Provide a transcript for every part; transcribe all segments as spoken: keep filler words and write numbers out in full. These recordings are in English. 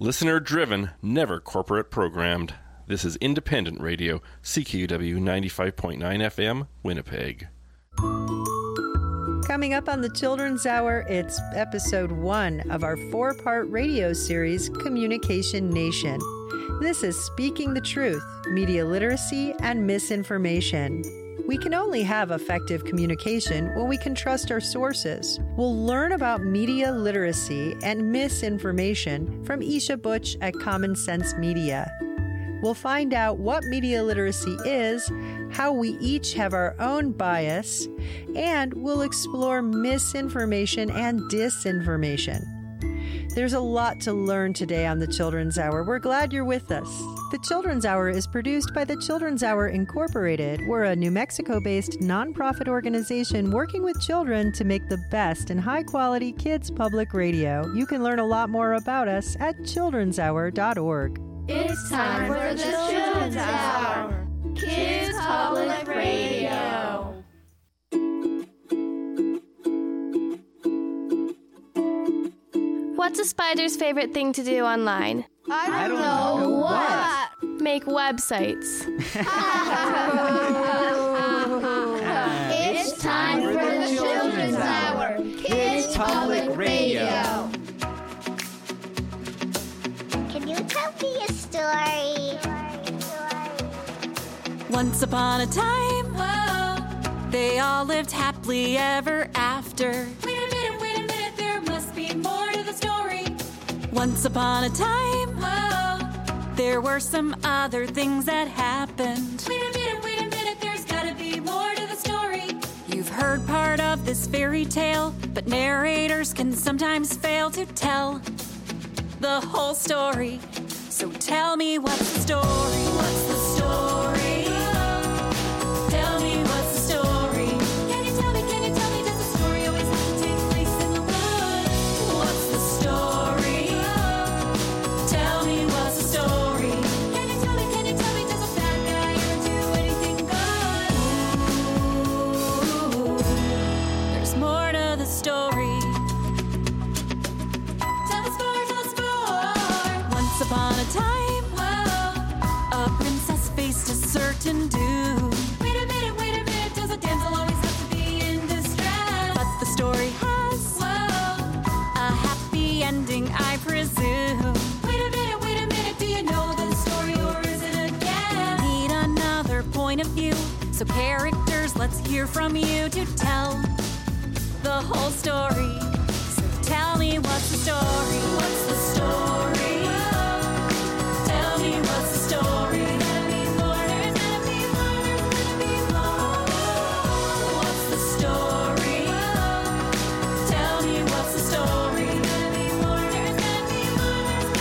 Listener-driven, never corporate programmed. This is Independent Radio, C Q W ninety-five point nine F M, Winnipeg. Coming up on the Children's Hour, it's episode one of our four-part radio series, Communication Nation. This is Speaking the Truth, Media Literacy, and Misinformation. We can only have effective communication when we can trust our sources. We'll learn about media literacy and misinformation from Isha Butch at Common Sense Media. We'll find out what media literacy is, how we each have our own bias, and we'll explore misinformation and disinformation. There's a lot to learn today on the Children's Hour. We're glad you're with us. The Children's Hour is produced by the Children's Hour Incorporated. We're a New Mexico-based nonprofit organization working with children to make the best in high-quality kids public radio. You can learn a lot more about us at children's hour dot org. It's time for the Children's Hour, Kids Public Radio. What's a spider's favorite thing to do online? I don't, I don't know, know what. Make websites. It's time for the Children's Hour, Kids Public Radio. Can you tell me a story? Once upon a time, whoa, they all lived happily ever after. Wait a minute, wait a minute, there must be more to the story. Once upon a time, whoa, there were some other things that happened. Wait a minute, wait a minute, there's gotta be more to the story. You've heard part of this fairy tale, but narrators can sometimes fail to tell the whole story. So tell me, what's the story? What's the story? Tell me, what's the story? Can you tell me, can you tell me, does the story always have to take place in the woods? What's the story? Tell me, what's the story? Can you tell me, can you tell me, does a bad guy ever do anything good? Ooh, there's more to the story. Tell us more, tell us more. Once upon a time, whoa, a princess faced a certain doom. Wait a minute, wait a minute, does a damsel always have to be in distress? But the story has, whoa, a happy ending, I presume. Wait a minute, wait a minute, do you know the story or is it again? Need another point of view, so characters, let's hear from you to tell the whole story. So tell me, what's the story? What's the story? Tell me, what's the story? There's gotta be more, there's gotta be more, there's gotta be more. What's the story? Tell me, what's the story? There's gotta be more, there's gotta be more, there's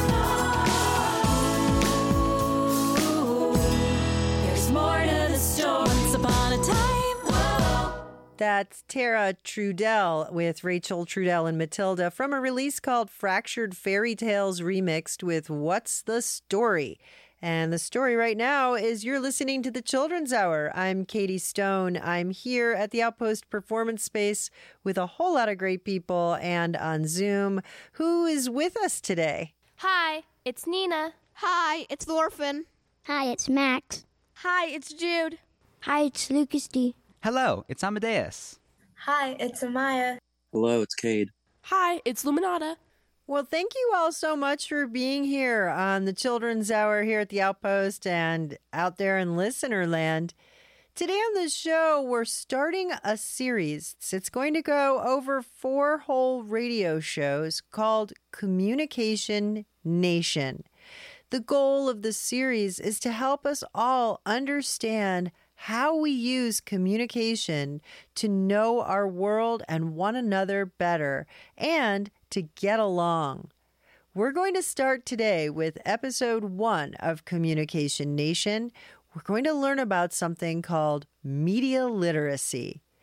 gotta be more. Ooh, there's more to the story. Once upon a time, whoa. That's Tara Trudell with Rachel Trudell and Matilda from a release called Fractured Fairy Tales Remixed with What's the Story? And the story right now is you're listening to the Children's Hour. I'm Katie Stone. I'm here at the Outpost Performance Space with a whole lot of great people and on Zoom. Who is with us today? Hi, it's Nina. Hi, it's Thorfinn. Hi, it's Max. Hi, it's Jude. Hi, it's Lucas D. Hello, it's Amadeus. Hi, it's Amaya. Hello, it's Cade. Hi, it's Luminata. Well, thank you all so much for being here on the Children's Hour here at the Outpost and out there in listener land. Today on the show, we're starting a series. It's going to go over four whole radio shows called Communication Nation. The goal of the series is to help us all understand how we use communication to know our world and one another better and to get along. We're going to start today with episode one of Communication Nation. We're going to learn about something called media literacy.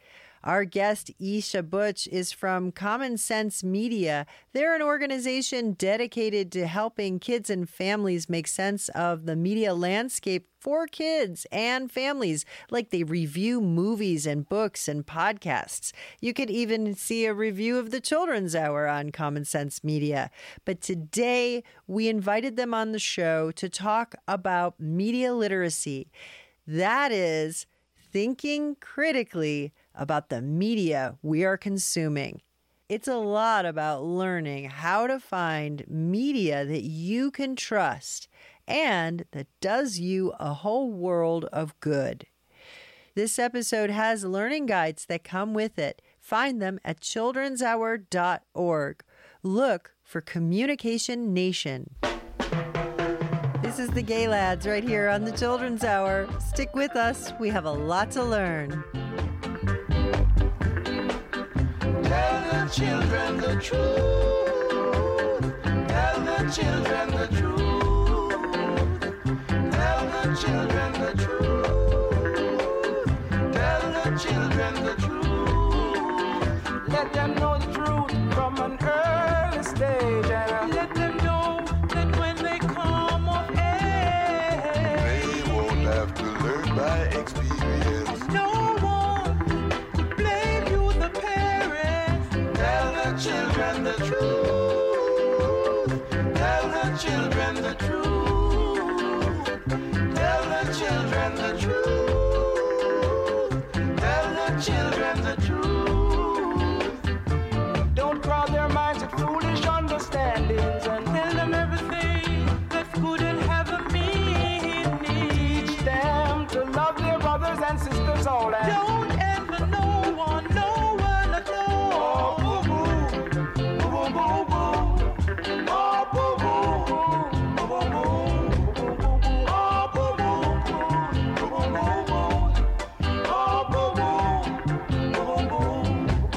Our guest, Isha Butch, is from Common Sense Media. They're an organization dedicated to helping kids and families make sense of the media landscape for kids and families, like they review movies and books and podcasts. You could even see a review of the Children's Hour on Common Sense Media. But today, we invited them on the show to talk about media literacy. That is, thinking critically about the media we are consuming. It's a lot about learning how to find media that you can trust and that does you a whole world of good. This episode has learning guides that come with it. Find them at children's hour dot org. Look for Communication Nation. This is the Gay Lads right here on the Children's Hour. Stick with us. We have a lot to learn. Tell the children the truth. Tell the children the truth. Tell the children the truth. Tell the children the truth. Let them know the truth from an early stage. And let them know that when they come of age, they won't have to learn by experience. No one to blame you, the parents. Tell the children the truth. Tell the children the truth. Tell the children the truth. Tell the children the truth. Don't crowd their minds with foolish understandings and tell them everything that's good and have a meaning. Teach them to love their brothers and sisters all and don't ever no one, no one at all. Oh, boo boo, boo boo boo boo. Oh, boo boo, boo boo boo. Oh, boo boo, boo boo boo. Oh, boo boo, boo boo boo.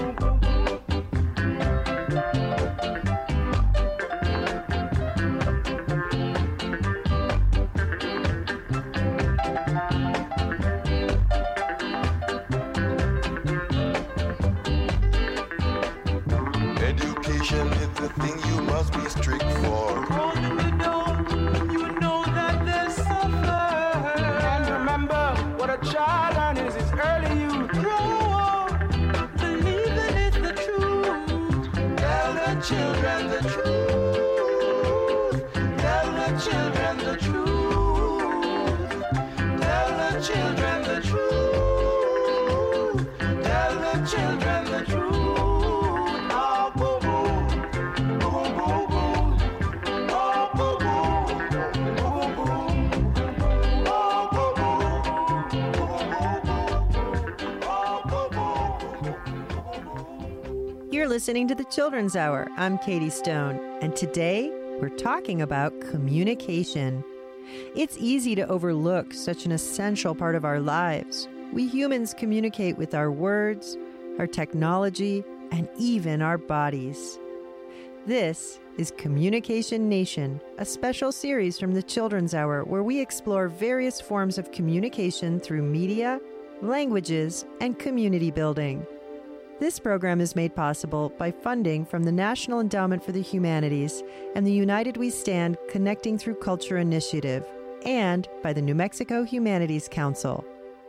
Education is the thing you must be strict for. Oh, you know, you know that they suffer. And remember what a child learns is early youth. Grow up, believing it's the truth. Tell the children the truth. Tell the children the truth. Tell the children the truth. Tell the children the truth. Oh, boo boo, boo boo boo. Oh, boo boo, boo boo. Oh, boo boo, boo boo. Oh, boo boo. You're listening to the Children's Hour. I'm Katie Stone, and today we're talking about communication. It's easy to overlook such an essential part of our lives. We humans communicate with our words, our technology, and even our bodies. This is Communication Nation, a special series from the Children's Hour where we explore various forms of communication through media, languages, and community building. This program is made possible by funding from the National Endowment for the Humanities and the United We Stand Connecting Through Culture initiative, and by the New Mexico Humanities Council.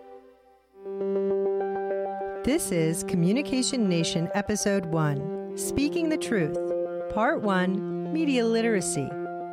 This is Communication Nation Episode one, Speaking the Truth, Part one, Media Literacy.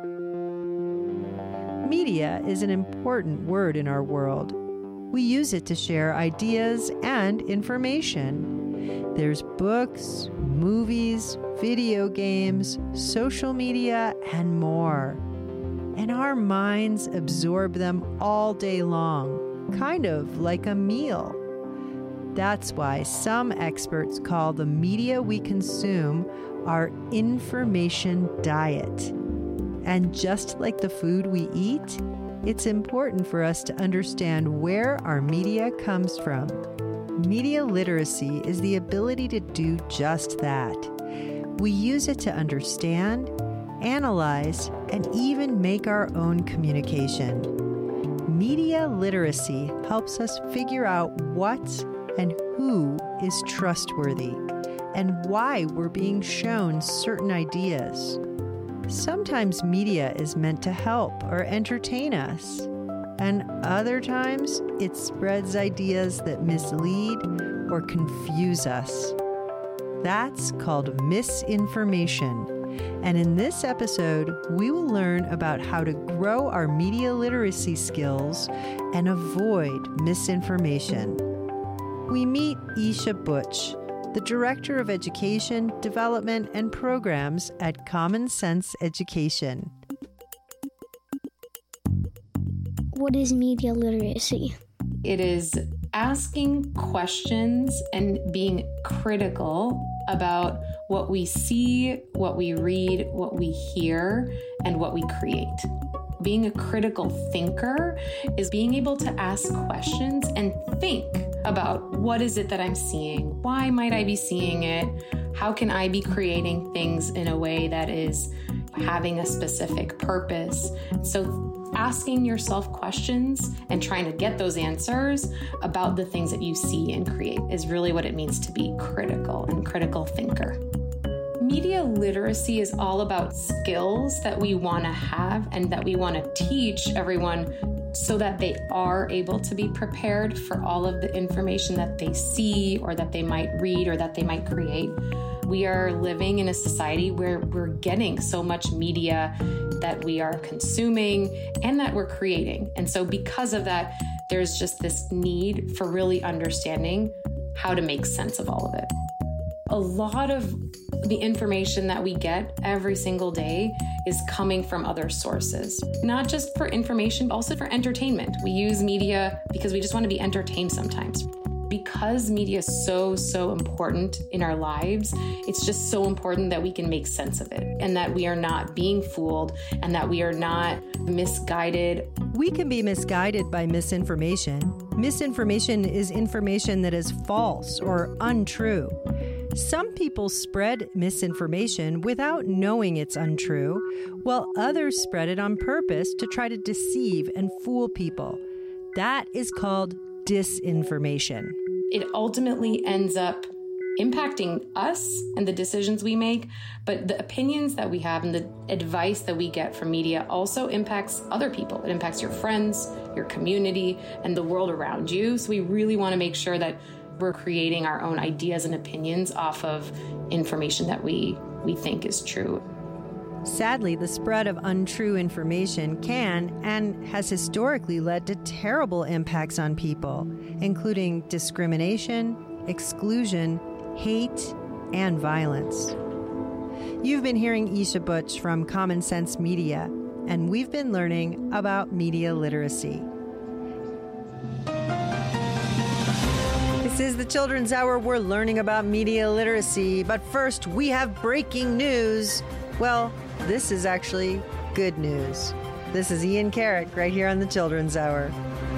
Media is an important word in our world. We use it to share ideas and information. There's books, movies, video games, social media, and more. And our minds absorb them all day long, kind of like a meal. That's why some experts call the media we consume our information diet. And just like the food we eat, it's important for us to understand where our media comes from. Media literacy is the ability to do just that. We use it to understand, analyze, and even make our own communication. Media literacy helps us figure out what and who is trustworthy and why we're being shown certain ideas. Sometimes media is meant to help or entertain us, and other times it spreads ideas that mislead or confuse us. That's called misinformation. And in this episode, we will learn about how to grow our media literacy skills and avoid misinformation. We meet Isha Butch, the Director of Education, Development, and Programs at Common Sense Education. What is media literacy? It is asking questions and being critical about what we see, what we read, what we hear, and what we create. Being a critical thinker is being able to ask questions and think about what is it that I'm seeing? Why might I be seeing it? How can I be creating things in a way that is having a specific purpose? So asking yourself questions and trying to get those answers about the things that you see and create is really what it means to be critical and critical thinker. Media literacy is all about skills that we want to have and that we want to teach everyone so that they are able to be prepared for all of the information that they see or that they might read or that they might create. We are living in a society where we're getting so much media that we are consuming and that we're creating. And so because of that, there's just this need for really understanding how to make sense of all of it. A lot of the information that we get every single day is coming from other sources, not just for information, but also for entertainment. We use media because we just want to be entertained sometimes. Because media is so, so important in our lives, it's just so important that we can make sense of it and that we are not being fooled and that we are not misguided. We can be misguided by misinformation. Misinformation is information that is false or untrue. Some people spread misinformation without knowing it's untrue, while others spread it on purpose to try to deceive and fool people. That is called disinformation. It ultimately ends up impacting us and the decisions we make, but the opinions that we have and the advice that we get from media also impacts other people. It impacts your friends, your community, and the world around you. So we really want to make sure that we're creating our own ideas and opinions off of information that we, we think is true. Sadly, the spread of untrue information can and has historically led to terrible impacts on people, including discrimination, exclusion, hate, and violence. You've been hearing Isha Butch from Common Sense Media, and we've been learning about media literacy. This is the Children's Hour. We're learning about media literacy, but first we have breaking news. Well, this is actually good news. This is Ian Carrick right here on the Children's Hour.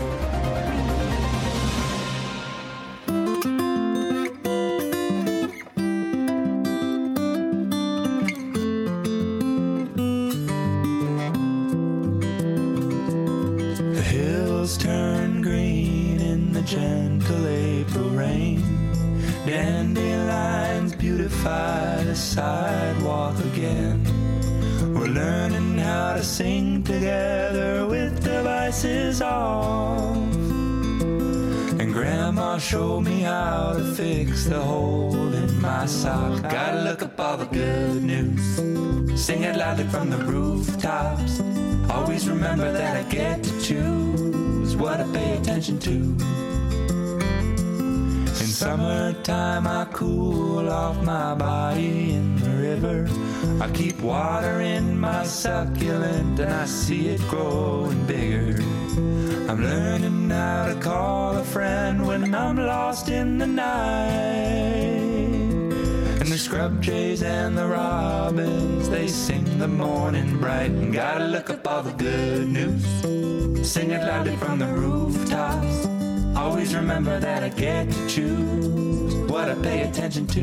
The hills turn green in the gentle April rain. Dandelions beautify the sidewalk again. We're learning how to sing together with devices off. And Grandma showed me how to fix the hole in my sock. Gotta look up all the good news, sing it loudly from the rooftops. Always remember that I get to choose what I pay attention to. In summertime I cool off my body in the river. I keep watering my succulent and I see it growing bigger. I'm learning how to call a friend when I'm lost in the night. And the scrub jays and the robins, they sing the morning bright. And gotta look up all the good news, sing it loudly from the rooftops. Always remember that I get to choose what I pay attention to.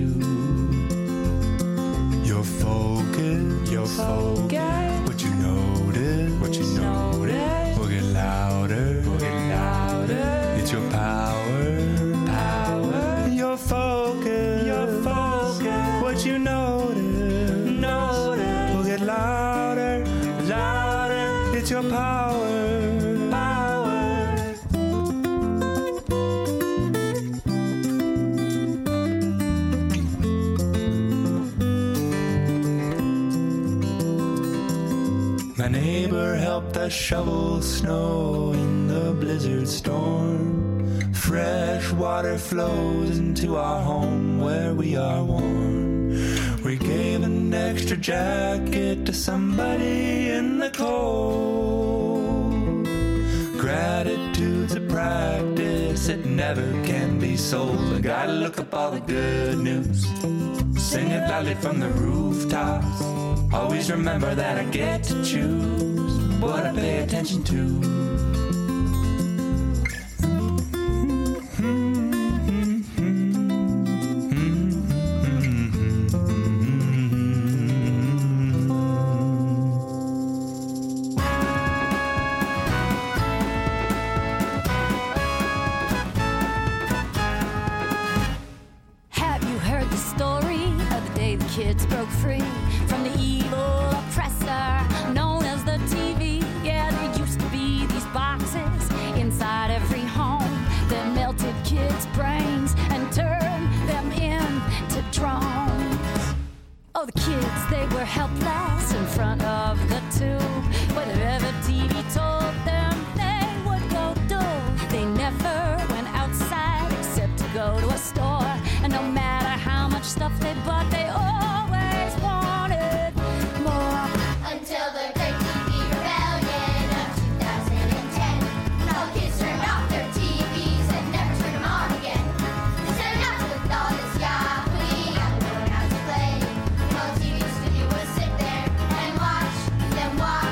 Your focus, your focus, what you notice, what you notice, will get louder, will get louder. It's your power, power, your focus. it's your power, power. My neighbor helped us shovel snow in the blizzard storm. Fresh water flows into our home where we are warm. We gave an extra jacket to somebody in the cold. Gratitude's a practice, it never can be sold. I gotta look up all the good news, sing it loudly from the rooftops. Always remember that I get to choose what I pay attention to. Kids broke free from the evil oppressor known as the T V. Yeah, there used to be these boxes inside every home that melted kids' brains and turned them into drones. Oh, the kids, they were helpless in front of the tube. Whatever T V told them, they would go do. They never went outside except to go to a store. And no matter how much stuff they bought, they always wanted more. Until the great T V rebellion of two thousand ten. All kids turned off their T Vs and never turned them on again. They said enough with all this Yahweh, I'm going out to play. All T Vs could do was sit there and watch them walk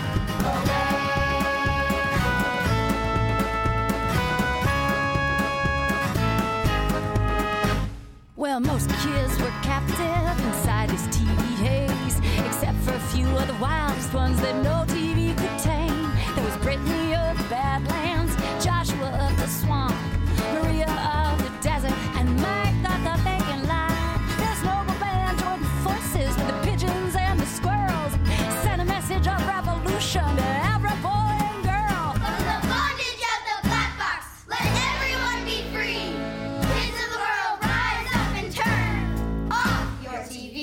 away. Well, most kids were captive inside this T V haze, except for a few of the wildest ones that no T V could tame. There was Brittany of the Badlands, Joshua of the swamp, Maria of the desert, and Mike of the vacant lot. This noble band joined forces with the pigeons and the squirrels, sent a message of revolution to every boy and girl. From the bondage of the black box, let everyone be free. Kids of the world, rise up and turn off your T V.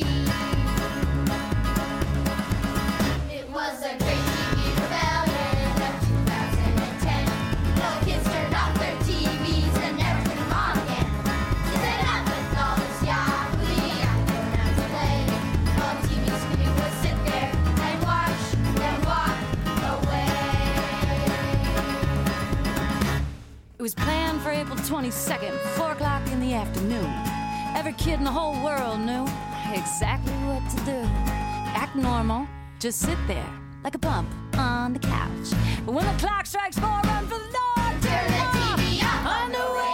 It was a great T V rebellion of two thousand ten. No kids turned off their T Vs and never turned them on again. They said enough with all this Yahweh, I'm going out to play. All T Vs could do was sit there and watch them walk away. It was planned for April twenty-second, four o'clock in the afternoon. Every kid in the whole world knew exactly what to do. Act normal, just sit there like a bump on the couch. But when the clock strikes four, run for the door, Turn the T V off on the way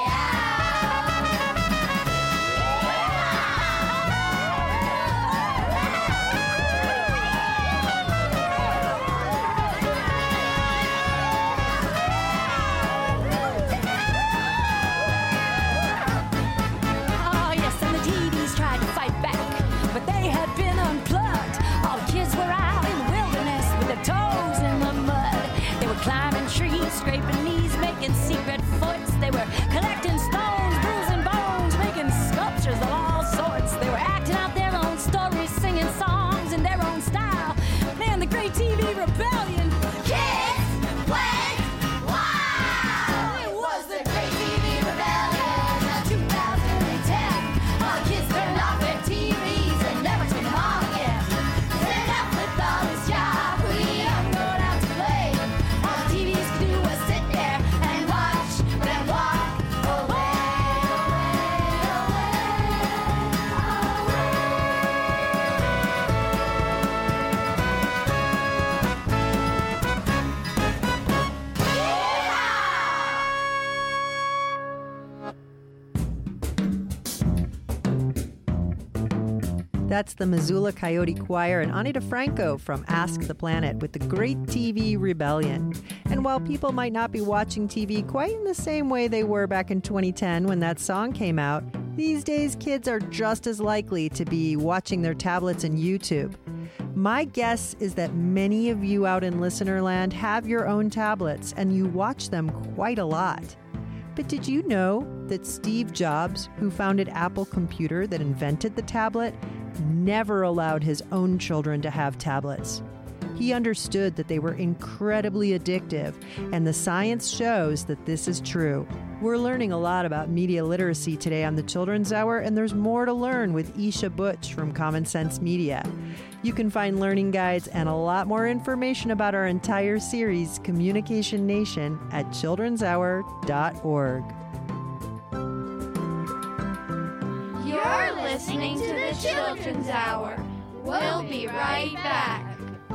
Oh, yes, and the T Vs tried to fight back, but they had been unplugged. All the kids were out in the wilderness with their toes in the mud. They were climbing trees, scraping knees, making secret foots. They were collecting stones, bruising bones, making sculptures of all sorts. They were acting out their own stories, singing songs in their own style. Man, the great T V rebellion. Kids went wild! It was the great T V rebellion of two thousand ten. All kids turned off their T Vs and never turned them on again. Said enough with all this Yahweh, I'm going out to play. All T Vs could do was sit there and watch them walk away, That's the Missoula Coyote Choir and Ani DeFranco from Ask the Planet with the Great T V Rebellion. And while people might not be watching T V quite in the same way they were back in twenty ten when that song came out, These days, kids are just as likely to be watching their tablets and YouTube. My guess is that many of you out in listener land have your own tablets and you watch them quite a lot. But did you know that Steve Jobs, who founded Apple Computer that invented the tablet, never allowed his own children to have tablets? He understood that they were incredibly addictive, and the science shows that this is true. We're learning a lot about media literacy today on the Children's Hour, and there's more to learn with Isha Butch from Common Sense Media. You can find learning guides and a lot more information about our entire series, Communication Nation, at children's hour dot org. You're listening to the Children's Hour. We'll be right back.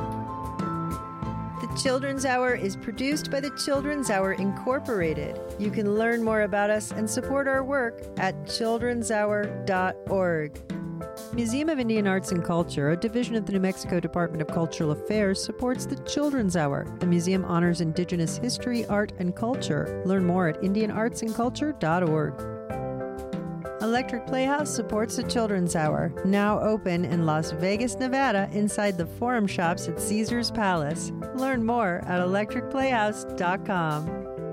The Children's Hour is produced by the Children's Hour Incorporated. You can learn more about us and support our work at children's hour dot org. Museum of Indian Arts and Culture, a division of the New Mexico Department of Cultural Affairs, supports the Children's Hour. The museum honors Indigenous history, art, and culture. Learn more at indian arts and culture dot org. Electric Playhouse supports the Children's Hour, now open in Las Vegas, Nevada, inside the Forum Shops at Caesars Palace. Learn more at electric playhouse dot com.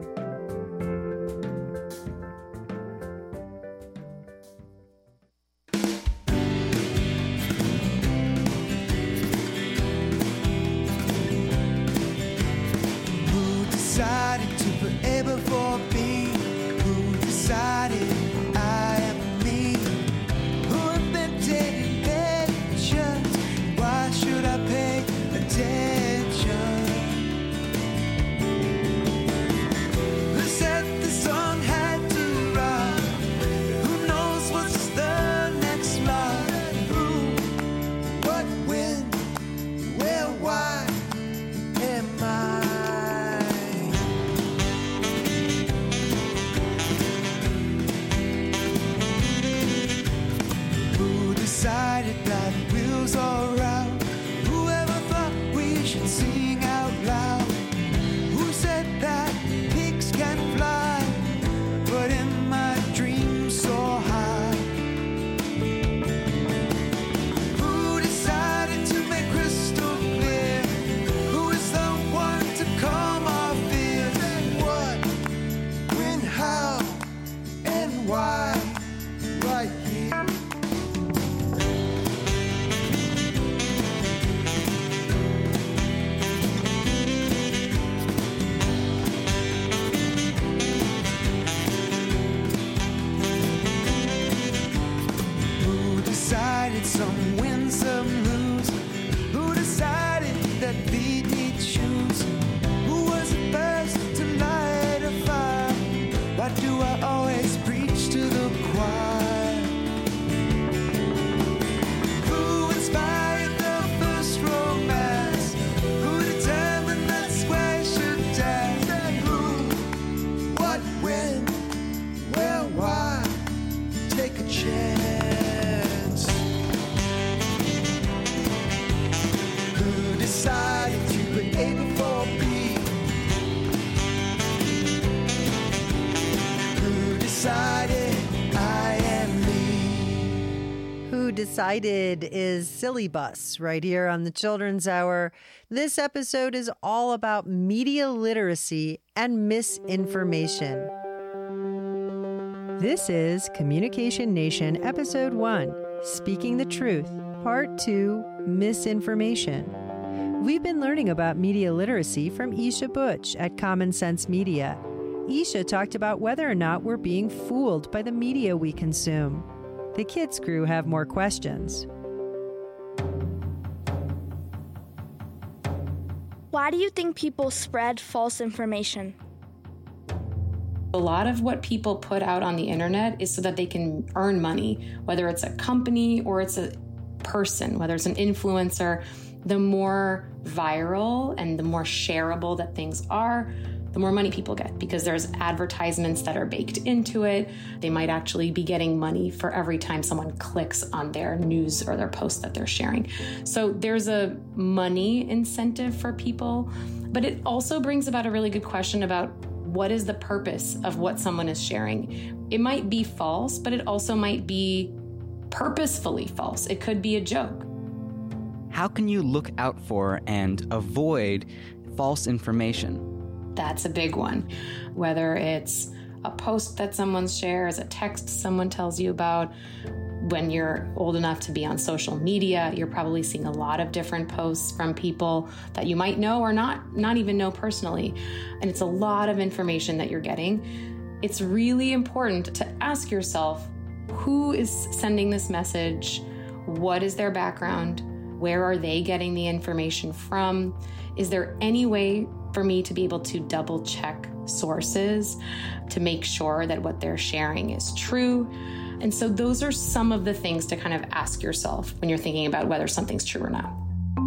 Who decided to forever for me? Who decided I am me? Who invented inventions? Why should I pay attention? Who said the song had to rhyme? Who knows what's the next line? Who, what, when, where, why am I? Who decided that wheels are round? Whoever thought we should sing out loud? Who said that pigs can fly? But in my dreams so high. Who decided to make crystal clear? Who is the one to calm our fears? What, when, how, and why? Right here. Who decided some win, some lose? Who decided that feet need shoes? Who was the first to light a fire? Why do I always preach to the choir? Who inspired the first romance? Who determined that square should dance? Who, what, when, where, why? Take a chance. Who decided to put A before B? Who decided I am me? Who Decided is Silly Bus right here on the Children's Hour. This episode is all about media literacy and misinformation. This is Communication Nation, Episode one, Speaking the Truth, Part two, Misinformation. We've been learning about media literacy from Isha Butch at Common Sense Media. Isha talked about whether or not we're being fooled by the media we consume. The kids' crew have more questions. Why do you think people spread false information? A lot of what people put out on the internet is so that they can earn money, whether it's a company or it's a person, whether it's an influencer. The more viral and the more shareable that things are, the more money people get, because there's advertisements that are baked into it. They might actually be getting money for every time someone clicks on their news or their post that they're sharing. So there's a money incentive for people, but it also brings about a really good question about what is the purpose of what someone is sharing? It might be false, but it also might be purposefully false. It could be a joke. How can you look out for and avoid false information? That's a big one. Whether it's a post that someone shares, a text someone tells you about. When you're old enough to be on social media, you're probably seeing a lot of different posts from people that you might know or not, not even know personally. And it's a lot of information that you're getting. It's really important to ask yourself, who is sending this message? What is their background? Where are they getting the information from? Is there any way for me to be able to double check sources to make sure that what they're sharing is true? And so those are some of the things to kind of ask yourself when you're thinking about whether something's true or not.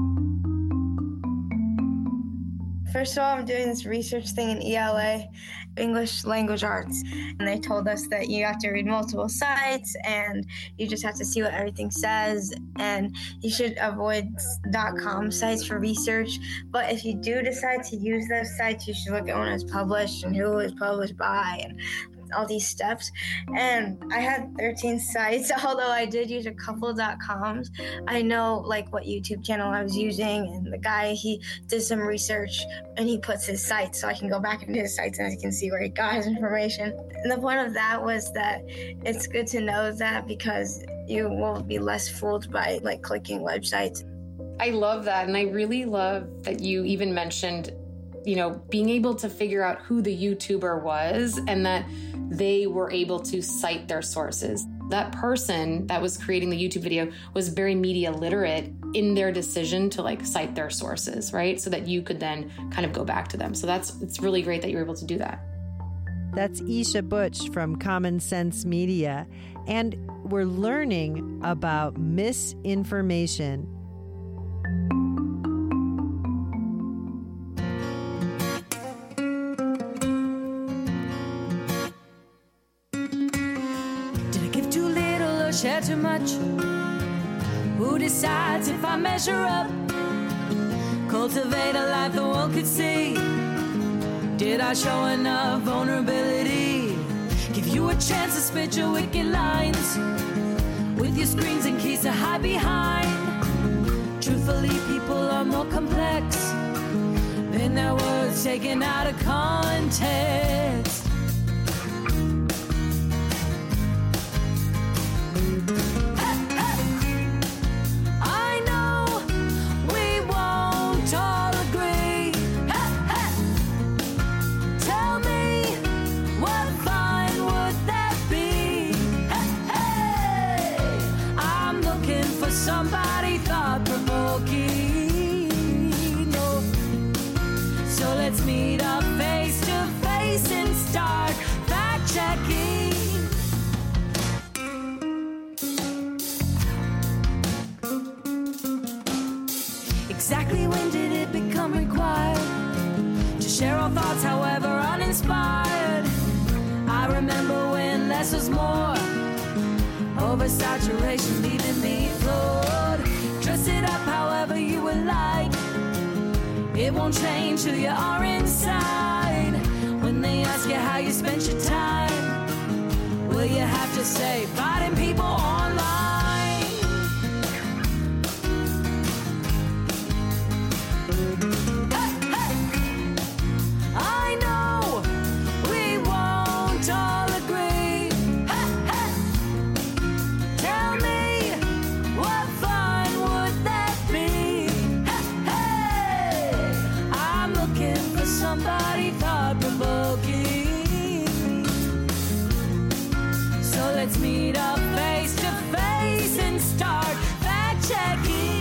First of all, I'm doing this research thing in E L A, English Language Arts, and they told us that you have to read multiple sites and you just have to see what everything says, and you should avoid .com sites for research. But if you do decide to use those sites, you should look at when it was published and who it was published by and all these steps. And I had thirteen sites, although I did use a couple .coms. I know like what YouTube channel I was using, and the guy, he did some research and he puts his sites, so I can go back into his sites and I can see where he got his information. And the point of that was that it's good to know that because you will be less fooled by like clicking websites. I love that. And I really love that you even mentioned, you know, being able to figure out who the YouTuber was and that they were able to cite their sources. That person that was creating the YouTube video was very media literate in their decision to like cite their sources, right? So that you could then kind of go back to them. So that's, it's really great that you were able to do that. That's Isha Butch from Common Sense Media. And we're learning about misinformation. Share too much? Who decides if I measure up? Cultivate a life the world could see. Did I show enough vulnerability? Give you a chance to spit your wicked lines with your screens and keys to hide behind. Truthfully, people are more complex than their words taken out of context. Somebody thought-provoking, no. So let's meet up face to face and start fact-checking. Exactly when did it become required to share our thoughts, however uninspired? I remember when less was more. Oversaturation leaving me floored. Dress it up however you would like. It won't change who you are inside. When they ask you how you spent your time, will you have to say fighting people online? Hey, hey. I know we won't all agree. Hey, hey. Tell me, what fun would that be? Hey, hey. I'm looking for somebody thought-provoking. So let's meet up face to face and start fact-checking.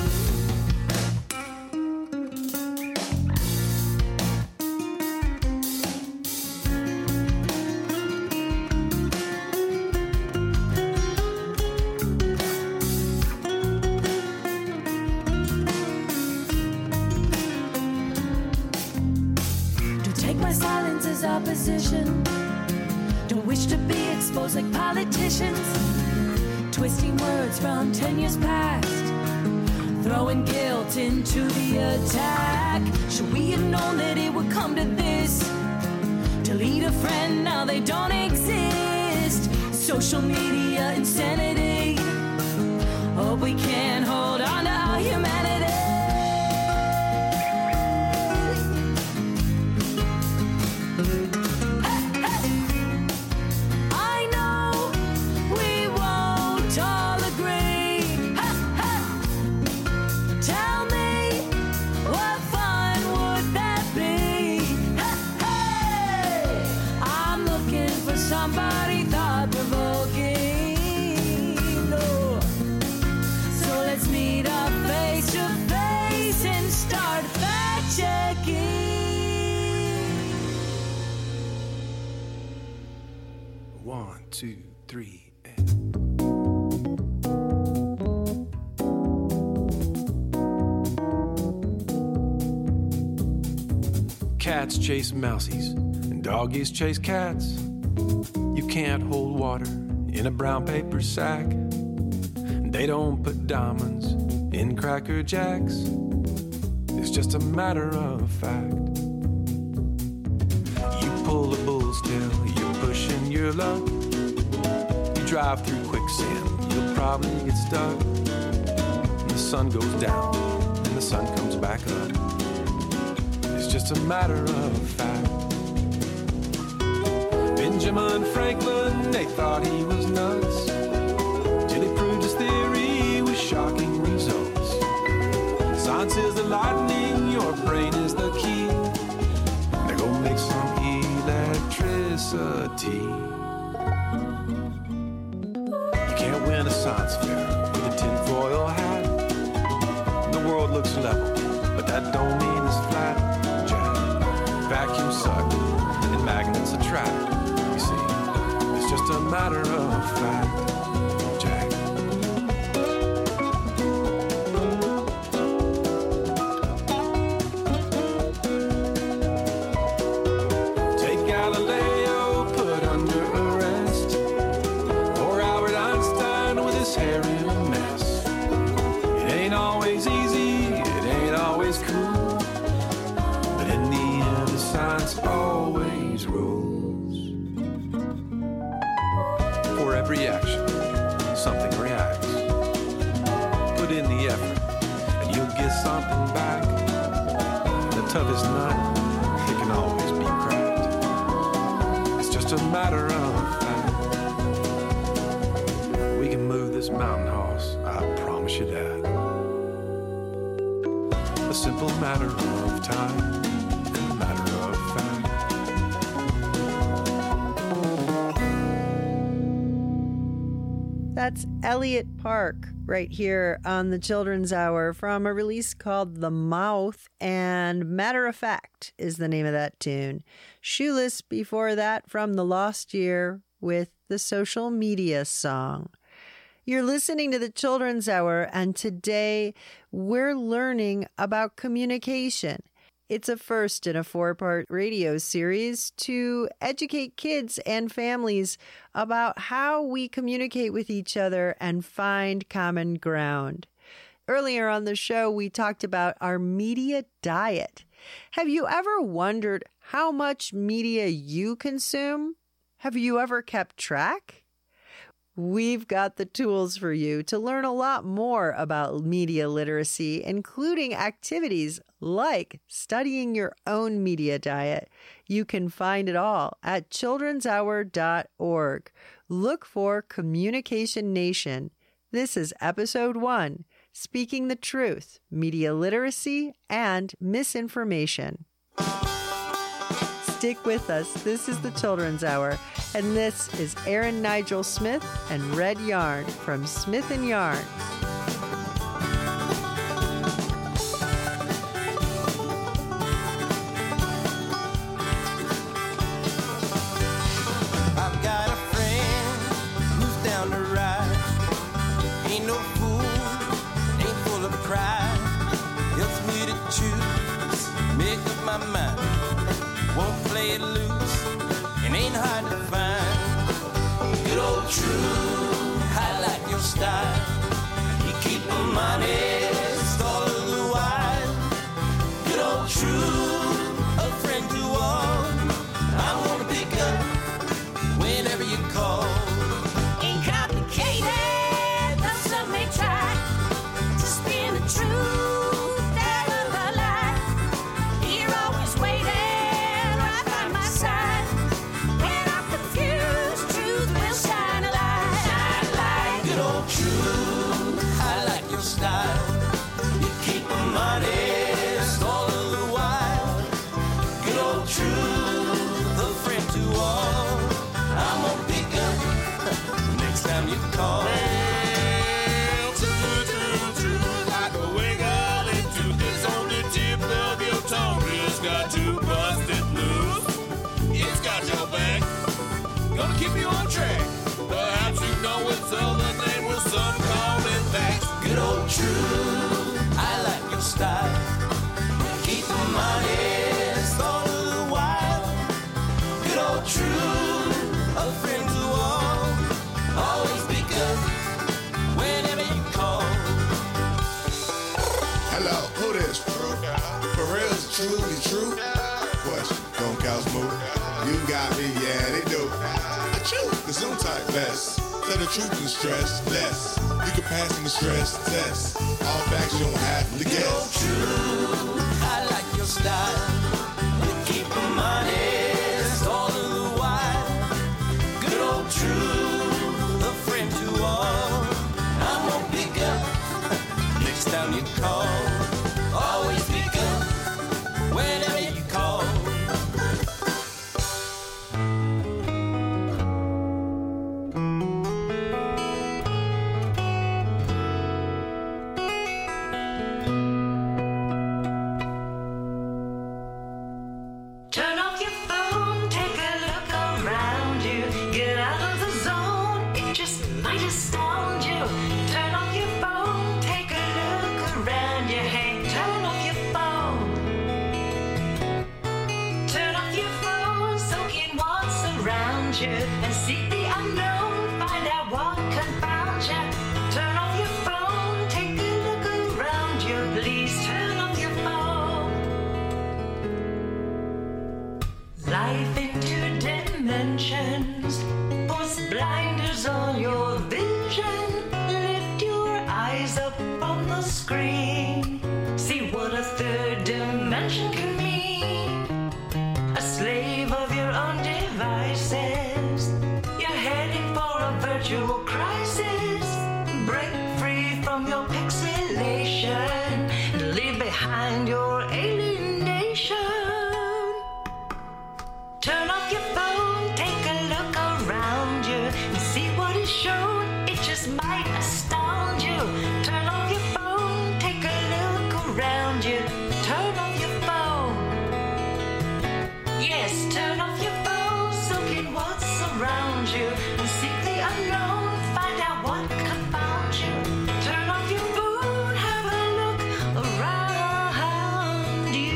Opposition. Don't wish to be exposed like politicians, twisting words from ten years past, throwing guilt into the attack. Should we have known that it would come to this? to lead a friend, now they don't exist. Social media insanity. Hope we can hold on to our humanity. I know we won't all agree. Tell me, what fun would that be? I'm looking for somebody thought-provoking. No. So let's meet up face to face and start fact-checking. One, two, three, and... Cats chase mousies and doggies chase cats. You can't hold water in a brown paper sack. They don't put diamonds in Cracker Jacks. It's just a matter of fact. You pull a bull's tail, you're pushing your luck. You drive through quicksand, you'll probably get stuck. And the sun goes down, and the sun comes back up. It's just a matter of fact. Benjamin Franklin, they thought he was nuts, till he proved his theory with shocking results. Science is the lightning, your brain is the key. They're gonna make some electricity. You can't win a science fair with a tinfoil hat. The world looks level, but that don't mean it's flat. Jack, vacuum suck, and magnets attract. You see, it's just a matter of fact. Jack. Take Galileo, put under arrest, or Albert Einstein with his hair in a mess. It ain't always easy, it ain't always cool, but in the end, the science always rules. For every action, something reacts. Put in the effort, and you'll get something back. The toughest nut, it can always be cracked. It's just a matter of fact. We can move this mountain horse, I promise you that. A simple matter of time and a matter of fact. That's Elliot Park right here on the Children's Hour from a release called The Mouth, and Matter of Fact is the name of that tune. Shoeless before that from The Lost Year with the Social Media Song. You're listening to the Children's Hour, and today we're learning about communication. It's a first in a four-part radio series to educate kids and families about how we communicate with each other and find common ground. Earlier on the show, we talked about our media diet. Have you ever wondered how much media you consume? Have you ever kept track? We've got the tools for you to learn a lot more about media literacy, including activities like studying your own media diet. You can find it all at children's hour dot org. Look for Communication Nation. This is episode one, Speaking the Truth, Media Literacy and Misinformation. Stick with us. This is the Children's Hour, and this is Aaron Nigel Smith and Red Yarn from Smith and Yarn. I've got a friend who's down the ride. Ain't no fool, ain't full of pride. Helps me to choose, make up my mind. Won't play it loose, and ain't hard to find. Good old true, I like your style. You keep them honest all of the while. Good old true, a friend to all. I wanna on track. Perhaps you know its other name was some called in facts. Good old true, I like your style. Keep them honest all of the while. Good old true, a friend to all. Always be good whenever you call. Hello, who this? For real, is it truly true? Question, don't couch move. You got me, yeah, they do. I choose the Zoom type best. Tell the truth and stress less. You can pass in the stress test. All facts you don't have to guess. True, I like your style. You keep them honest all of the while. Good old true, a friend to all. I won't pick up next time you call. Always pick up whenever you call. Turn off your phone, take a look around you. Get out of the zone, it just might astound you. Turn off your phone, take a look around you. Hey, turn off your phone. Turn off your phone, soak in what's around you. And seek the unknown, find out what confounds you. Turn off your phone, take a look around you. Please turn off your phone. Life into dimensions, puts blinders on your vision. Lift your eyes up from the screen, see what a third dimension can mean. A slave of your own devices, you're heading for a virtual crisis. Break free from your pixelation and leave behind your alienation. Turn off your phone, take a look around you and see what is shown. It just might astound you. Turn off your phone, take a look around you. Turn off your phone. Yes, turn off your phone, soak in what's around you and seek the unknown, find out what confounds you. Turn off your phone, have a look around you.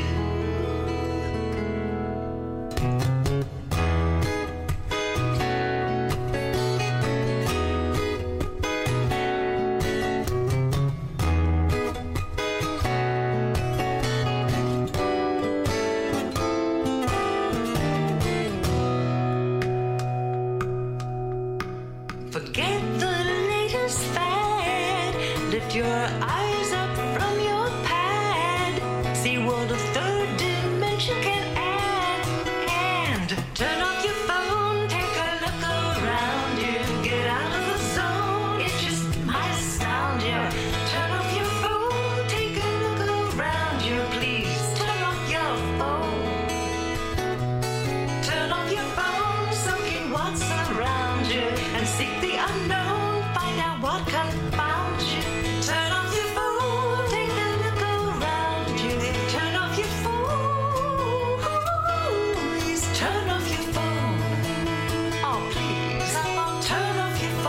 Forget the latest fad. Lift your eyes up from your pad. See what a third dimension can add. And turn off your phone, take a look around you. Get out of the zone, it just might astound you. Turn off your phone, take a look around you. Please turn off your phone. Turn off your phone, soak in what's around you and seek the unknown, find out what confounds you. Turn off your phone, take a look around you. Turn off your phone, please turn off your phone. Oh, please, turn off your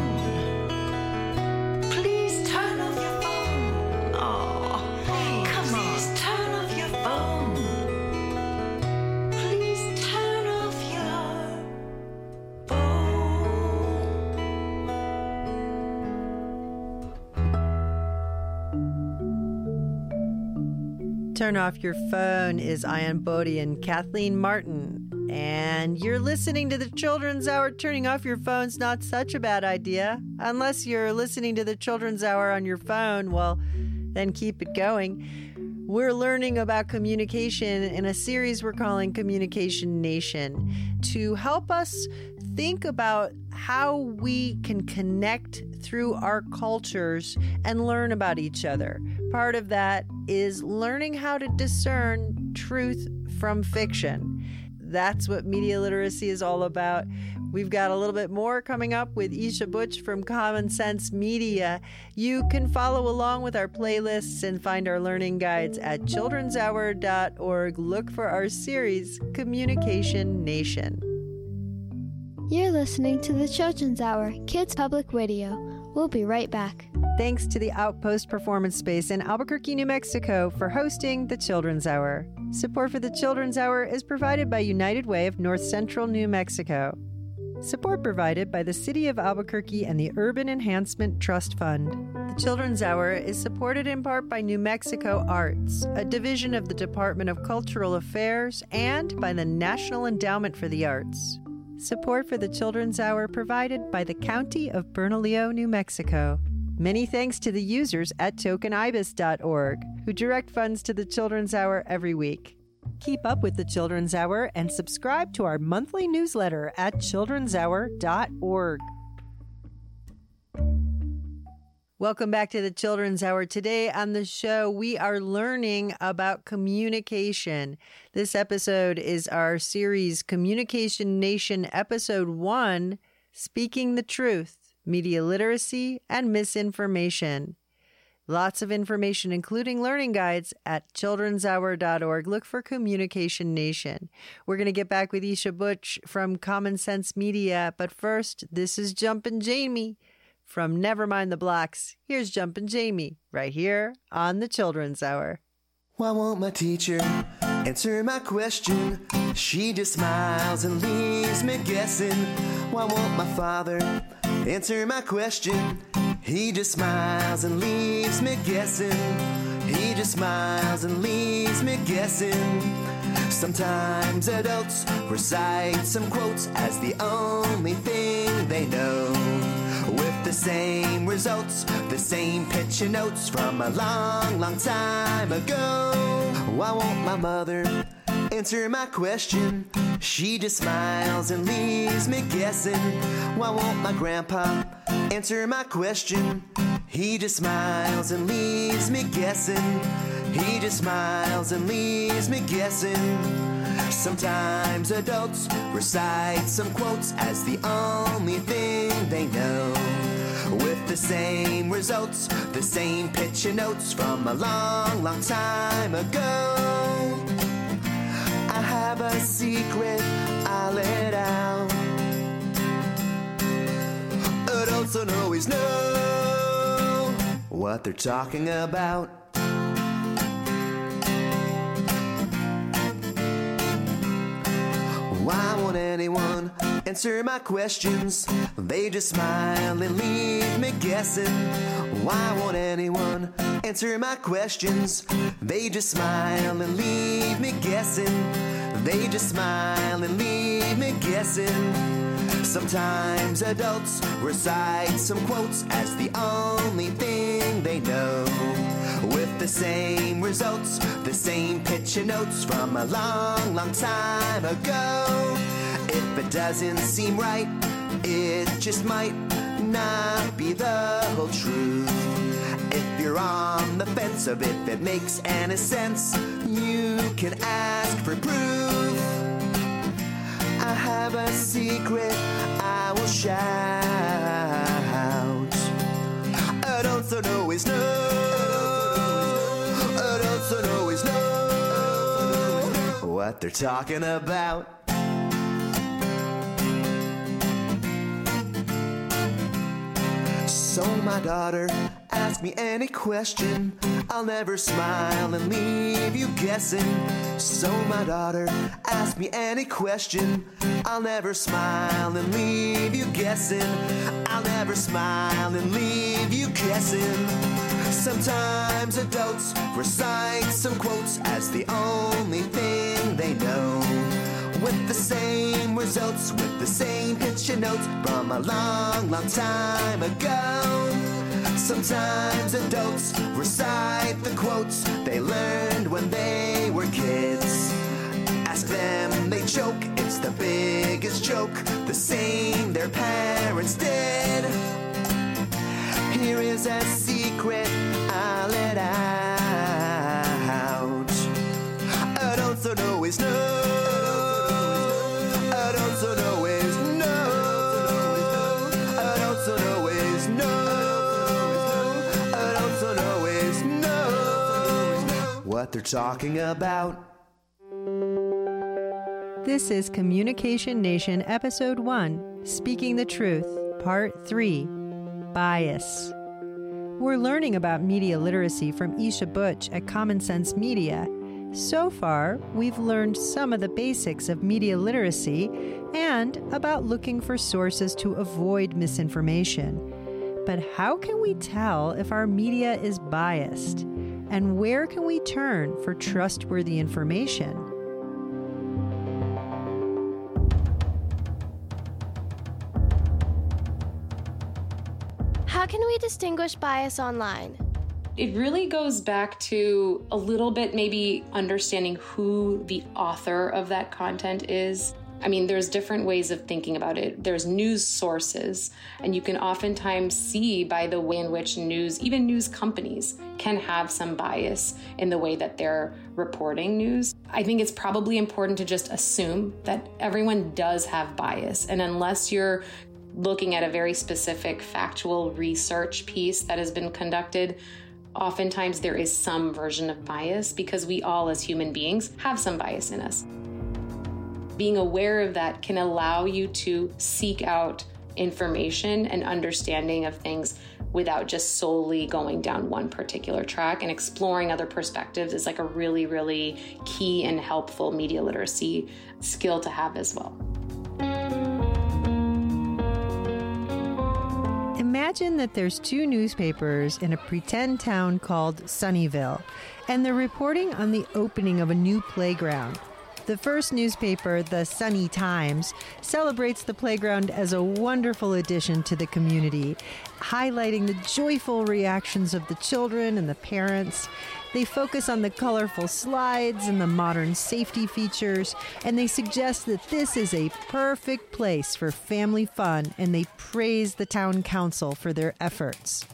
phone. Please turn off your phone. Oh, come on, turn off your phone. Please turn off your Turn Off Your Phone is Ian Bodie and Kathleen Martin. And you're listening to the Children's Hour. Turning off your phone's not such a bad idea. Unless you're listening to the Children's Hour on your phone, well, then keep it going. We're learning about communication in a series we're calling Communication Nation to help us think about how we can connect through our cultures and learn about each other. Part of that is learning how to discern truth from fiction. That's what media literacy is all about. We've got a little bit more coming up with Isha Butch from Common Sense Media. You can follow along with our playlists and find our learning guides at children's hour dot org. Look for our series, Communication Nation. You're listening to the Children's Hour, Kids Public Radio. We'll be right back. Thanks to the Outpost Performance Space in Albuquerque, New Mexico for hosting the Children's Hour. Support for the Children's Hour is provided by United Way of North Central New Mexico. Support provided by the City of Albuquerque and the Urban Enhancement Trust Fund. The Children's Hour is supported in part by New Mexico Arts, a division of the Department of Cultural Affairs, and by the National Endowment for the Arts. Support for the Children's Hour provided by the County of Bernalillo, New Mexico. Many thanks to the users at token ibis dot org, who direct funds to the Children's Hour every week. Keep up with the Children's Hour and subscribe to our monthly newsletter at children's hour dot org. Welcome back to the Children's Hour. Today on the show, we are learning about communication. This episode is our series Communication Nation Episode one, Speaking the Truth, Media Literacy and Misinformation. Lots of information, including learning guides, at children's hour dot org. Look for Communication Nation. We're going to get back with Isha Butch from Common Sense Media, but first, this is Jumpin' Jamie from Nevermind the Blocks. Here's Jumpin' Jamie, right here on the Children's Hour. Why won't my teacher answer my question? She just smiles and leaves me guessing. Why won't my father answer my question? He just smiles and leaves me guessing. He just smiles and leaves me guessing. Sometimes adults recite some quotes as the only thing they know, with the same results, the same pitch and notes from a long, long time ago. Why won't my mother answer my question? She just smiles and leaves me guessing. Why won't my grandpa answer my question? He just smiles and leaves me guessing. He just smiles and leaves me guessing. Sometimes adults recite some quotes as the only thing they know, with the same results, the same pitch and notes from a long, long time ago. I have a secret, I'll let it out. Adults don't always know what they're talking about. Why won't anyone answer my questions? They just smile and leave me guessing. Why won't anyone answer my questions? They just smile and leave me guessing. They just smile and leave me guessing. Sometimes adults recite some quotes as the only thing they know, with the same results, the same pitch and notes from a long, long time ago. If it doesn't seem right, it just might not be the whole truth. If you're on the fence of if it makes any sense, you can ask for proof. I have a secret, I will shout. Adults don't always know. Adults don't always know what they're talking about. So my daughter, ask me any question, I'll never smile and leave you guessing. So my daughter, ask me any question, I'll never smile and leave you guessing. I'll never smile and leave you guessing. Sometimes adults recite some quotes as the only thing they know, with the same results, with the same pitch and notes from a long, long time ago. Sometimes adults recite the quotes they learned when they were kids. Ask them, they choke, it's the biggest joke, the same their parents did. Here is a secret, I'll let out. Adults don't always know. Adults don't always know. Adults don't always know. Adults don't always know what they're talking about. This is Communication Nation, Episode one, Speaking the Truth, Part three, Bias. We're learning about media literacy from Isha Butch at Common Sense Media. So far, we've learned some of the basics of media literacy and about looking for sources to avoid misinformation. But how can we tell if our media is biased? And where can we turn for trustworthy information? How can we distinguish bias online? It really goes back to a little bit maybe understanding who the author of that content is. I mean, there's different ways of thinking about it. There's news sources, and you can oftentimes see by the way in which news, even news companies, can have some bias in the way that they're reporting news. I think it's probably important to just assume that everyone does have bias, and unless you're looking at a very specific factual research piece that has been conducted, oftentimes there is some version of bias because we all as human beings have some bias in us. Being aware of that can allow you to seek out information and understanding of things without just solely going down one particular track, and exploring other perspectives is like a really, really key and helpful media literacy skill to have as well. Imagine that there's two newspapers in a pretend town called Sunnyvale, and they're reporting on the opening of a new playground. The first newspaper, the Sunny Times, celebrates the playground as a wonderful addition to the community, highlighting the joyful reactions of the children and the parents. They focus on the colorful slides and the modern safety features, and they suggest that this is a perfect place for family fun, and they praise the town council for their efforts.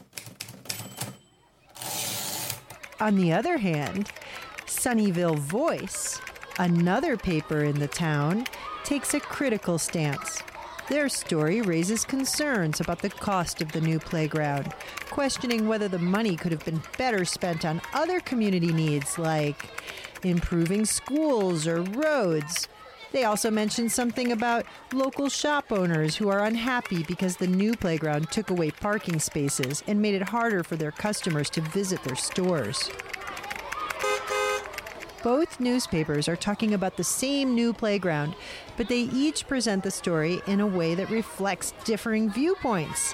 On the other hand, Sunnyvale Voice, another paper in the town, takes a critical stance. Their story raises concerns about the cost of the new playground, questioning whether the money could have been better spent on other community needs like improving schools or roads. They also mention something about local shop owners who are unhappy because the new playground took away parking spaces and made it harder for their customers to visit their stores. Both newspapers are talking about the same new playground, but they each present the story in a way that reflects differing viewpoints.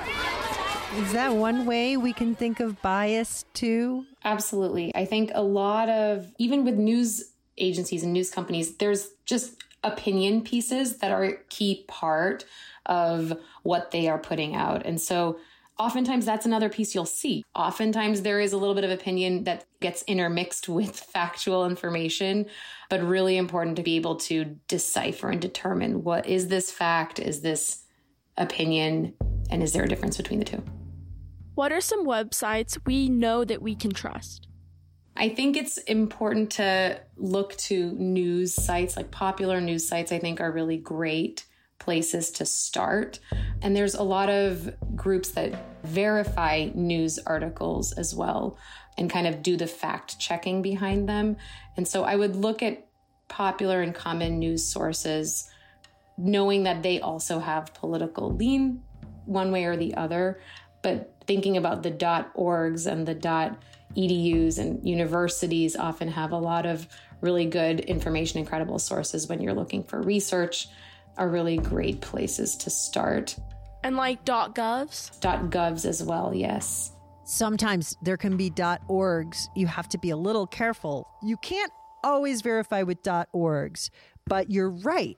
Is that one way we can think of bias too? Absolutely. I think a lot of, even with news agencies and news companies, there's just opinion pieces that are a key part of what they are putting out. And so oftentimes that's another piece you'll see. Oftentimes there is a little bit of opinion that gets intermixed with factual information, but really important to be able to decipher and determine, what is this fact? Is this opinion? And is there a difference between the two? What are some websites we know that we can trust? I think it's important to look to news sites, like popular news sites, I think are really great places to start. And there's a lot of groups that verify news articles as well and kind of do the fact checking behind them. And so I would look at popular and common news sources, knowing that they also have political lean one way or the other, but thinking about the .orgs and the .edus and universities often have a lot of really good information and credible sources when you're looking for research, are really great places to start. And like .govs? .govs as well, yes. Sometimes there can be .orgs. You have to be a little careful. You can't always verify with .orgs, but you're right.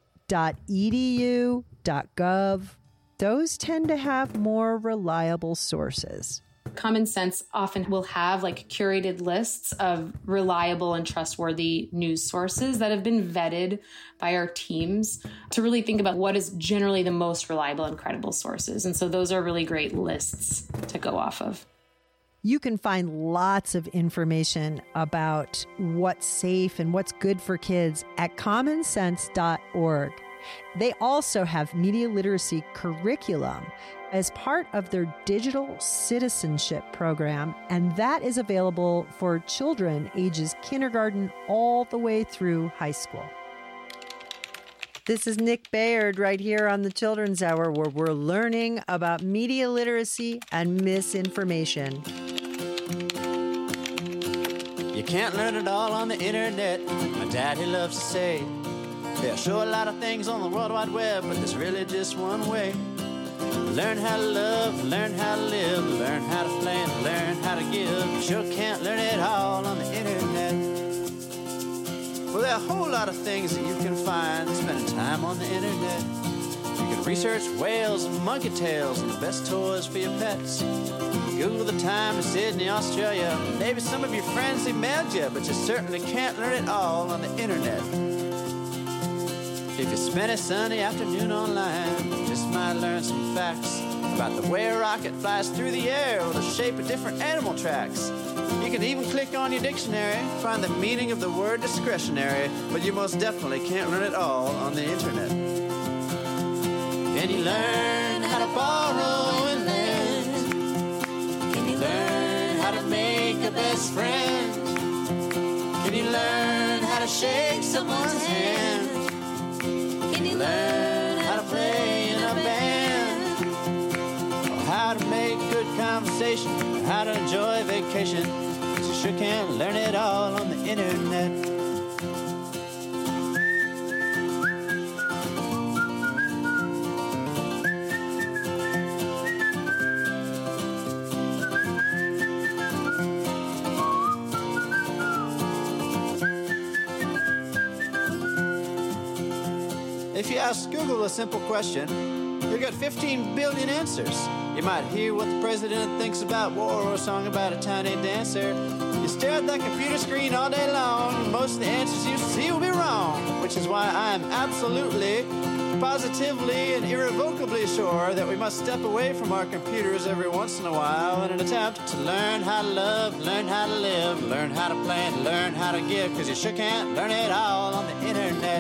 .edu, .gov, those tend to have more reliable sources. Common Sense often will have like curated lists of reliable and trustworthy news sources that have been vetted by our teams to really think about what is generally the most reliable and credible sources. And so those are really great lists to go off of. You can find lots of information about what's safe and what's good for kids at common sense dot org. They also have media literacy curriculum as part of their digital citizenship program, and that is available for children ages kindergarten all the way through high school. This is Nick Bayard right here on the Children's Hour, where we're learning about media literacy and misinformation. You can't learn it all on the internet, my daddy loves to say. There'll show a lot of things on the World Wide Web, but there's really just one way. Learn how to love, learn how to live, learn how to plan, learn how to give. You sure can't learn it all on the internet. Well, there are a whole lot of things that you can find spending time on the internet. You can research whales and monkey tails and the best toys for your pets. Google the time to Sydney, Australia. Maybe some of your friends emailed you, but you certainly can't learn it all on the internet. If you spend a Sunday afternoon online, you just might learn some facts about the way a rocket flies through the air or the shape of different animal tracks. You can even click on your dictionary, find the meaning of the word discretionary, but you most definitely can't learn it all on the internet. Can you learn how to borrow and lend? Can you learn how to make a best friend? Can you learn how to shake someone's hand? Can you learn how to play in a band? Or how to make good conversation? Or how to enjoy vacation? But you sure can't learn it all on the internet. If you ask Google a simple question, you'll get fifteen billion answers. You might hear what the president thinks about war or a song about a tiny dancer. You stare at that computer screen all day long, and most of the answers you see will be wrong, which is why I'm absolutely, positively, and irrevocably sure that we must step away from our computers every once in a while in an attempt to learn how to love, learn how to live, learn how to plan, learn how to give, because you sure can't learn it all on the internet.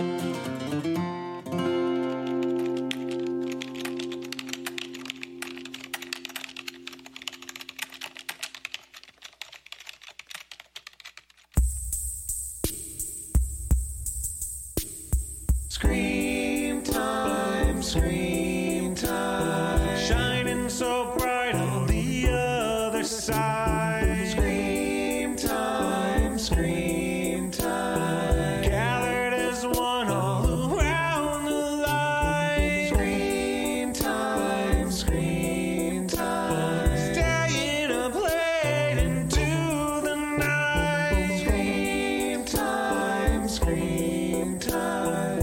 Scream time, scream time, shining so bright on the other side. Scream time, scream time, gathered as one all around the light. Scream time, scream time, staying up late into the night. Scream time, scream time.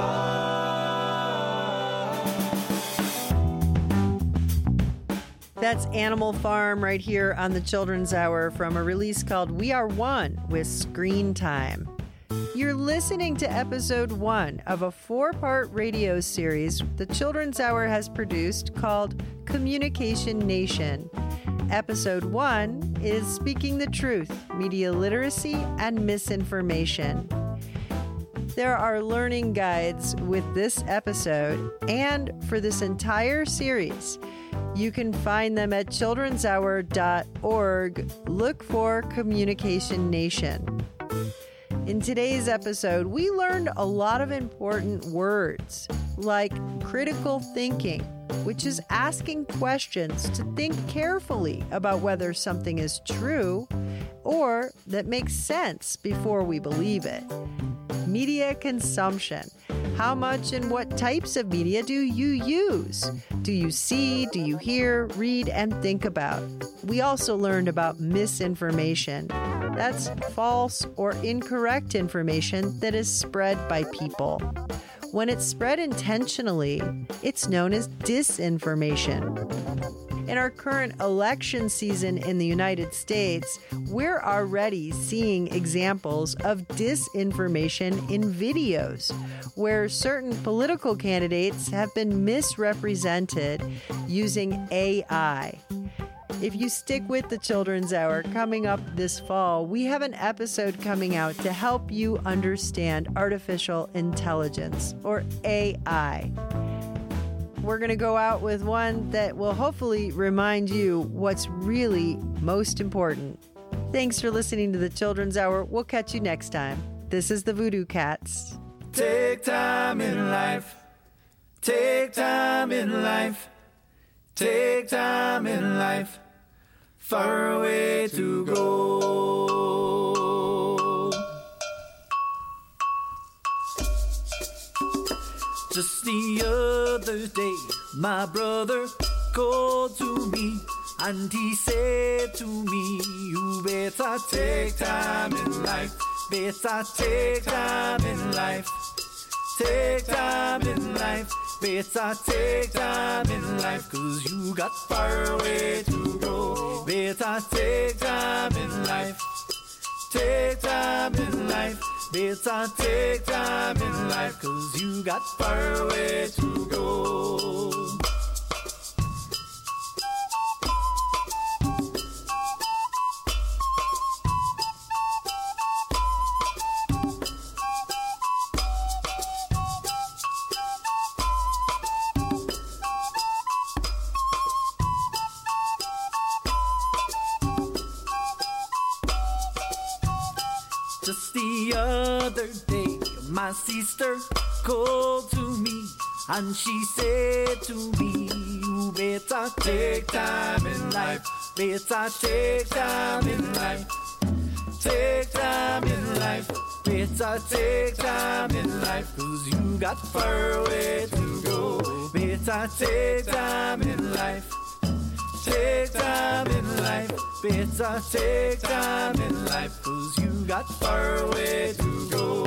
That's Animal Farm right here on the Children's Hour from a release called We Are One with Screen Time. You're listening to episode one of a four-part radio series the Children's Hour has produced called Communication Nation. Episode one is Speaking the Truth, Media Literacy and Misinformation. There are learning guides with this episode and for this entire series. You can find them at children's hour dot org. Look for Communication Nation. In today's episode, we learned a lot of important words like critical thinking, which is asking questions to think carefully about whether something is true or that makes sense before we believe it. Media consumption. How much and what types of media do you use? Do you see, do you hear, read, and think about? We also learned about misinformation. That's false or incorrect information that is spread by people. When it's spread intentionally, it's known as disinformation. In our current election season in the United States, we're already seeing examples of disinformation in videos, where certain political candidates have been misrepresented using A I. If you stick with the Children's Hour, coming up this fall, we have an episode coming out to help you understand artificial intelligence, or A I. We're going to go out with one that will hopefully remind you what's really most important. Thanks for listening to the Children's Hour. We'll catch you next time. This is the Voodoo Cats. Take time in life. Take time in life. Take time in life. Far away to go. Just the other day, my brother called to me, and he said to me, you better take time in life. Better take time in life. Take time in life. Better take time in life, 'cause you got far away to go. Better take time in life. Take time in life. Better take time in life, 'cause you got far away to go. Just the other day, my sister called to me, and she said to me, you better take time in life. Better take time in life. Take time in life. Better take time in life, 'cause you got far away to go. Better take time in life. Take time in life. Better take time in life, 'cause you got far away to go.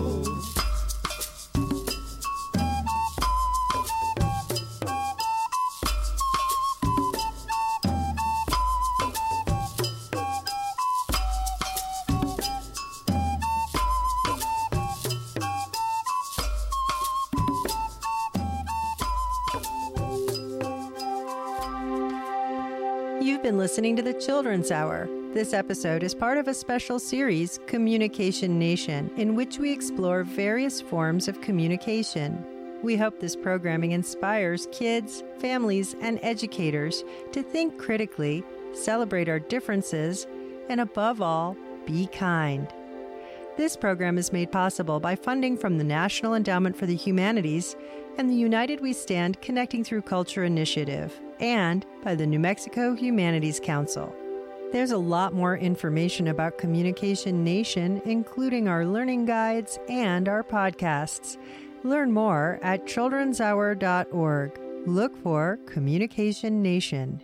You've been listening to the Children's Hour. This episode is part of a special series, Communication Nation, in which we explore various forms of communication. We hope this programming inspires kids, families, and educators to think critically, celebrate our differences, and above all, be kind. This program is made possible by funding from the National Endowment for the Humanities and the United We Stand Connecting Through Culture initiative, and by the New Mexico Humanities Council. There's a lot more information about Communication Nation, including our learning guides and our podcasts. Learn more at children's hour dot org. Look for Communication Nation.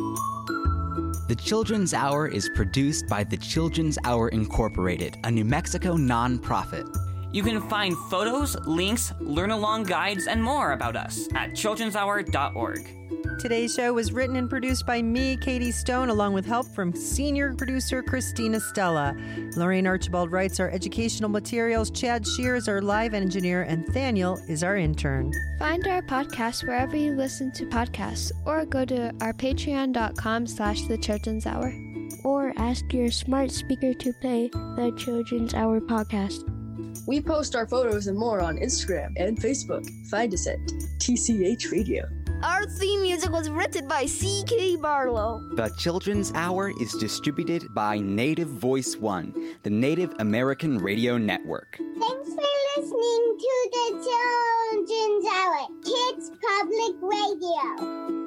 The Children's Hour is produced by the Children's Hour Incorporated, a New Mexico nonprofit. You can find photos, links, learn-along guides, and more about us at children's hour dot org. Today's show was written and produced by me, Katie Stone, along with help from senior producer Christina Stella. Lorraine Archibald writes our educational materials, Chad Shear is our live engineer, and Daniel is our intern. Find our podcast wherever you listen to podcasts, or go to our patreon.com slash the Children's Hour. Or ask your smart speaker to play the Children's Hour podcast. We post our photos and more on Instagram and Facebook. Find us at T C H Radio. Our theme music was written by C K Barlow. The Children's Hour is distributed by Native Voice One, the Native American Radio Network. Thanks for listening to the Children's Hour, Kids Public Radio.